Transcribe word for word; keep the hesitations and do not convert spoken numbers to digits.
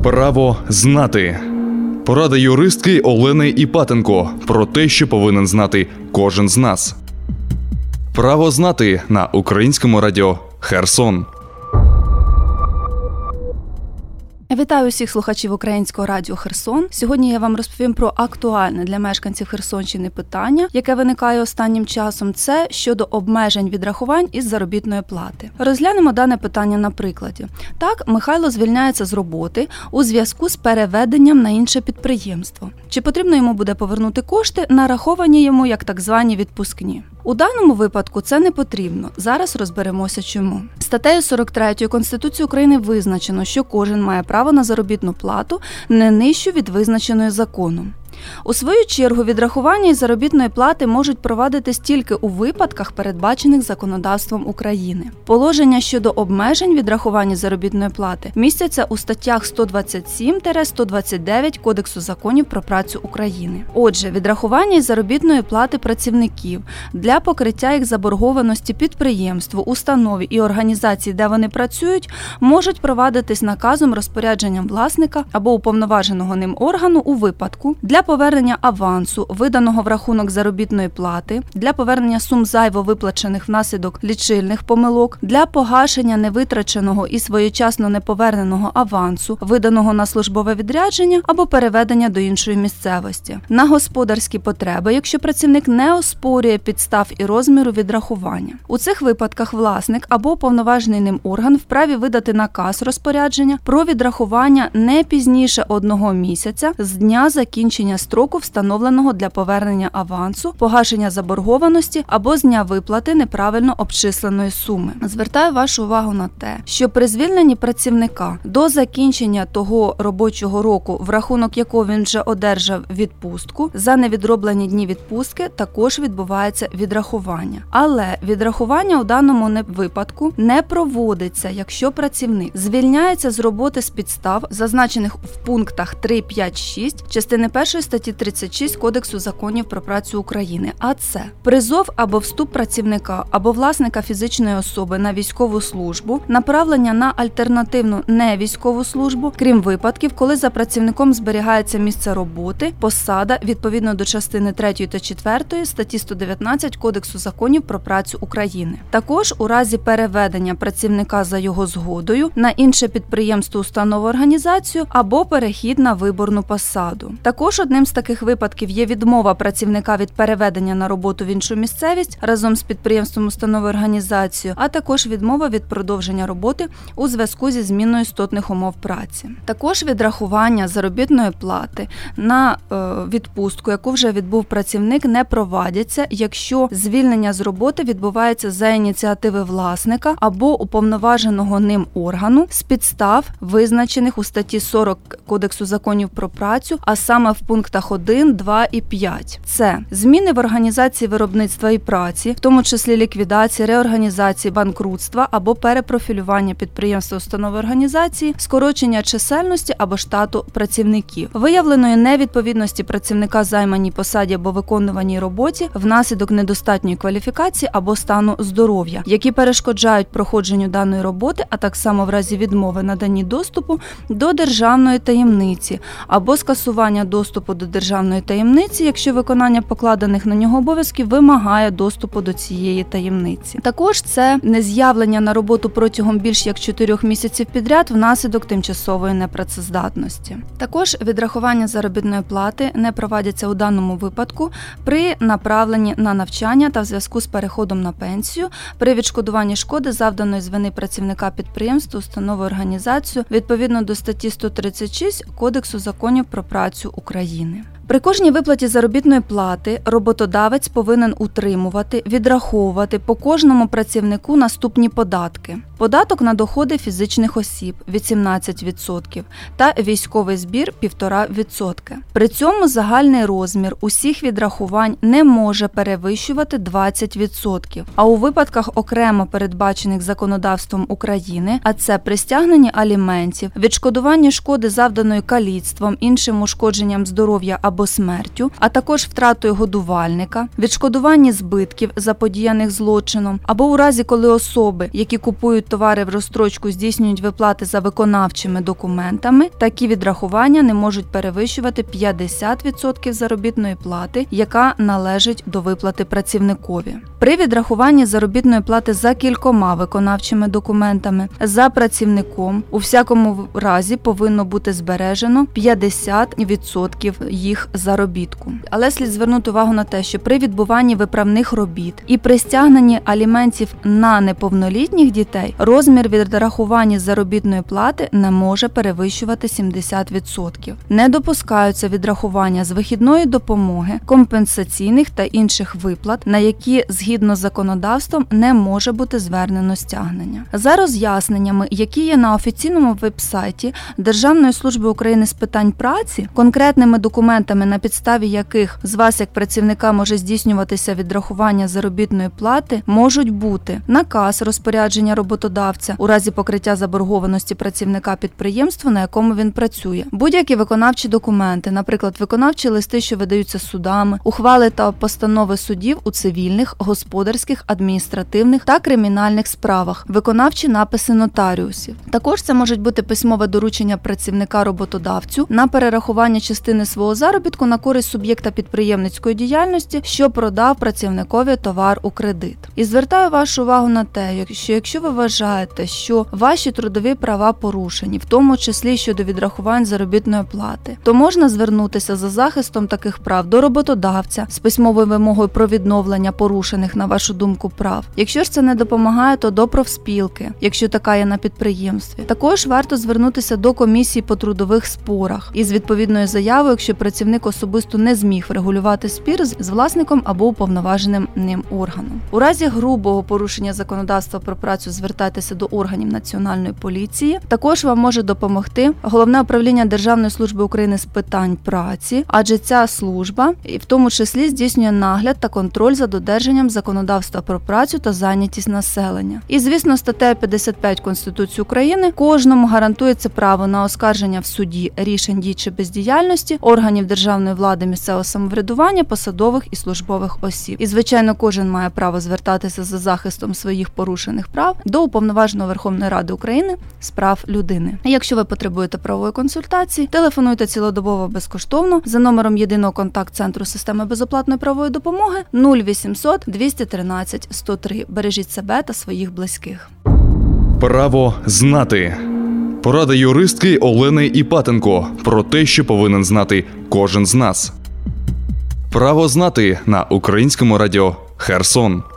Право знати. Порада юристки Олени Іпатенко про те, що повинен знати кожен з нас. Право знати на Українському радіо Херсон. Вітаю всіх слухачів Українського радіо Херсон. Сьогодні я вам розповім про актуальне для мешканців Херсонщини питання, яке виникає останнім часом. Це щодо обмежень відрахувань із заробітної плати. Розглянемо дане питання на прикладі. Так, Михайло звільняється з роботи у зв'язку з переведенням на інше підприємство. Чи потрібно йому буде повернути кошти, нараховані йому як так звані відпускні? У даному випадку це не потрібно. Зараз розберемося чому. Статтею сорок третьою Конституції України визначено, що кожен має право на заробітну плату не нижчу від визначеної законом. У свою чергу, відрахування із заробітної плати можуть провадитись тільки у випадках, передбачених законодавством України. Положення щодо обмежень відрахування заробітної плати містяться у статтях сто двадцять сім - сто двадцять дев'ять Кодексу законів про працю України. Отже, відрахування із заробітної плати працівників для покриття їх заборгованості підприємству, установі і організації, де вони працюють, можуть провадитись наказом, розпорядженням власника або уповноваженого ним органу у випадку для повернення авансу, виданого в рахунок заробітної плати, для повернення сум зайво виплачених внаслідок лічильних помилок, для погашення невитраченого і своєчасно неповерненого авансу, виданого на службове відрядження або переведення до іншої місцевості, на господарські потреби, якщо працівник не оспорює підстав і розміру відрахування. У цих випадках власник або уповноважений ним орган вправі видати наказ розпорядження про відрахування не пізніше одного місяця з дня закінчення строку, встановленого для повернення авансу, погашення заборгованості або з дня виплати неправильно обчисленої суми. Звертаю вашу увагу на те, що при звільненні працівника до закінчення того робочого року, в рахунок якого він вже одержав відпустку, за невідроблені дні відпустки також відбувається відрахування. Але відрахування у даному випадку не проводиться, якщо працівник звільняється з роботи з підстав, зазначених в пунктах три, п'ять, шість частини першої статті тридцять шість Кодексу законів про працю України, а це призов або вступ працівника або власника фізичної особи на військову службу, направлення на альтернативну невійськову службу, крім випадків, коли за працівником зберігається місце роботи, посада відповідно до частини третьої та четвертої статті сто дев'ятнадцять Кодексу законів про працю України. Також у разі переведення працівника за його згодою на інше підприємство, установу, організацію або перехід на виборну посаду. Також одним з таких випадків є відмова працівника від переведення на роботу в іншу місцевість разом з підприємством, установою, організацією, а також відмова від продовження роботи у зв'язку зі зміною істотних умов праці. Також відрахування заробітної плати на е, відпустку, яку вже відбув працівник, не провадяться, якщо звільнення з роботи відбувається за ініціативи власника або уповноваженого ним органу з підстав, визначених у статті сорок Кодексу законів про працю, а саме в пунктах один, два і п'ять. Це зміни в організації виробництва і праці, в тому числі ліквідації, реорганізації, банкрутства або перепрофілювання підприємства, установи, організації, скорочення чисельності або штату працівників, виявленої невідповідності працівника займаній посаді або виконуваній роботі внаслідок недостатньої кваліфікації або стану здоров'я, які перешкоджають проходженню даної роботи, а так само в разі відмови наданні доступу до державної таємниці або скасування доступу до державної таємниці, якщо виконання покладених на нього обов'язків вимагає доступу до цієї таємниці. Також це нез'явлення на роботу протягом більш як чотирьох місяців підряд внаслідок тимчасової непрацездатності. Також відрахування заробітної плати не проводяться у даному випадку при направленні на навчання та в зв'язку з переходом на пенсію, при відшкодуванні шкоди, завданої з вини працівника підприємства, установи, організацію, відповідно до статті сто тридцять шість Кодексу законів про працю України. При кожній виплаті заробітної плати роботодавець повинен утримувати, відраховувати по кожному працівнику наступні податки. Податок на доходи фізичних осіб – вісімнадцять відсотків та військовий збір – півтора відсотка. При цьому загальний розмір усіх відрахувань не може перевищувати двадцять відсотків. А у випадках окремо передбачених законодавством України, а це при стягненні аліментів, відшкодуванні шкоди, завданої каліцтвом, іншим ушкодженням здоров'я або або смертю, а також втратою годувальника, відшкодуванні збитків, заподіяних злочином, або у разі, коли особи, які купують товари в розстрочку, здійснюють виплати за виконавчими документами, такі відрахування не можуть перевищувати п'ятдесят відсотків заробітної плати, яка належить до виплати працівникові. При відрахуванні заробітної плати за кількома виконавчими документами за працівником у всякому разі повинно бути збережено п'ятдесят відсотків їх заробітку. Але слід звернути увагу на те, що при відбуванні виправних робіт і при стягненні аліментів на неповнолітніх дітей розмір відрахування заробітної плати не може перевищувати сімдесят відсотків. Не допускаються відрахування з вихідної допомоги, компенсаційних та інших виплат, на які згідно з законодавством не може бути звернено стягнення. За роз'ясненнями, які є на офіційному веб-сайті Державної служби України з питань праці, конкретними документами, на підставі яких з вас як працівника може здійснюватися відрахування заробітної плати, можуть бути наказ розпорядження роботодавця у разі покриття заборгованості працівника підприємства, на якому він працює, будь-які виконавчі документи, наприклад, виконавчі листи, що видаються судами, ухвали та постанови судів у цивільних, господарських, адміністративних та кримінальних справах, виконавчі написи нотаріусів. Також це можуть бути письмове доручення працівника роботодавцю на перерахування частини свого заробітку на користь суб'єкта підприємницької діяльності, що продав працівникові товар у кредит. І звертаю вашу увагу на те, що якщо ви вважаєте, що ваші трудові права порушені, в тому числі щодо відрахувань заробітної плати, то можна звернутися за захистом таких прав до роботодавця з письмовою вимогою про відновлення порушених, на вашу думку, прав. Якщо ж це не допомагає, то до профспілки, якщо така є на підприємстві. Також варто звернутися до комісії по трудових спорах із відповідною заявою, якщо працівник особисто не зміг врегулювати спір з власником або уповноваженим ним органом. У разі грубого порушення законодавства про працю звертайтеся до органів Національної поліції. Також вам може допомогти Головне управління Державної служби України з питань праці, адже ця служба і в тому числі здійснює нагляд та контроль за додержанням законодавства про працю та зайнятість населення. І, звісно, статтею п'ятдесят п'ять Конституції України кожному гарантується право на оскарження в суді рішень дій чи бездіяльності органів державної влади, місцевого самоврядування, посадових і службових осіб. І, звичайно, кожен має право звертатися за захистом своїх порушених прав до Уповноваженого Верховної Ради України з прав людини. Якщо ви потребуєте правової консультації, телефонуйте цілодобово безкоштовно за номером єдиного контакт-центру системи безоплатної правової допомоги нуль вісімсот двісті тринадцять сто три. Бережіть себе та своїх близьких. Право знати. Порада юристки Олени Іпатенко про те, що повинен знати кожен з нас. Право знати на Українському радіо Херсон.